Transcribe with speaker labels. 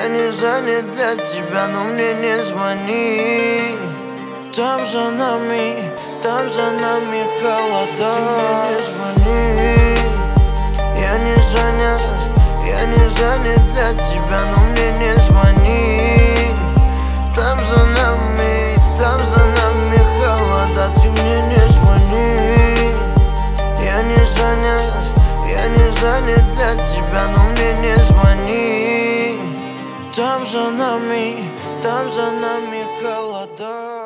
Speaker 1: Я не занят для тебя, но мне не звони. Там за нами холода. Ты мне не звони. Я не занят для тебя, но мне не звони. Там за нами холода. Ты мне не звони. Я не занят для тебя, но мне не звони. Там за нами холода.